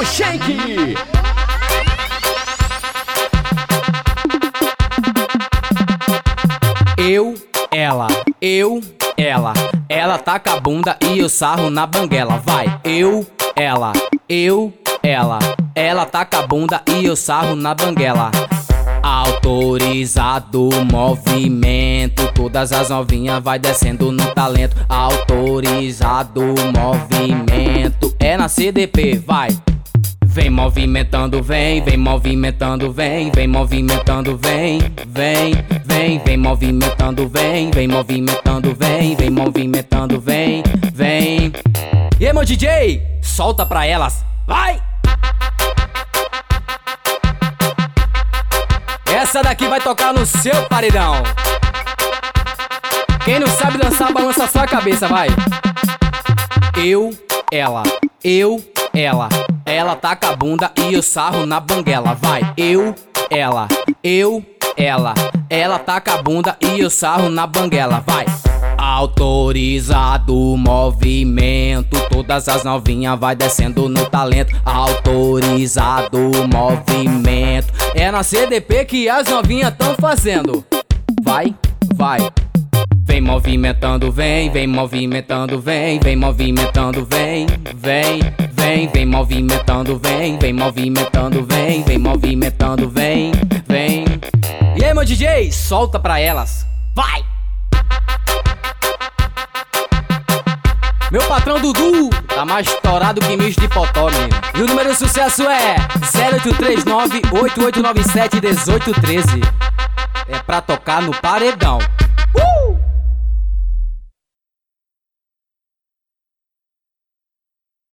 o Shank. Ela taca a bunda e o sarro na banguela. Vai, ela taca a bunda e o sarro na banguela. Autorizado o movimento, todas as novinhas vai descendo no talento. Autorizado o movimento, é na CDP, vai. Vem movimentando, vem movimentando, vem movimentando, vem movimentando, vem movimentando, vem movimentando, vem. E aí, meu DJ, solta pra elas, vai! Essa daqui vai tocar no seu paredão. Quem não sabe dançar, balança só a cabeça, vai. Ela taca a bunda e o sarro na banguela. Vai, ela taca a bunda e o sarro na banguela. Vai. Autorizado o movimento, todas as novinhas vai descendo no talento. Autorizado o movimento, é na CDP que as novinhas tão fazendo. Vai. Vem movimentando, vem movimentando, vem movimentando, vem movimentando, vem movimentando, vem movimentando, vem. E aí, meu DJ, solta pra elas, vai! Meu patrão Dudu tá mais estourado que misto de potó, menino. E o número de sucesso é 0839-8897-1813. É pra tocar no paredão.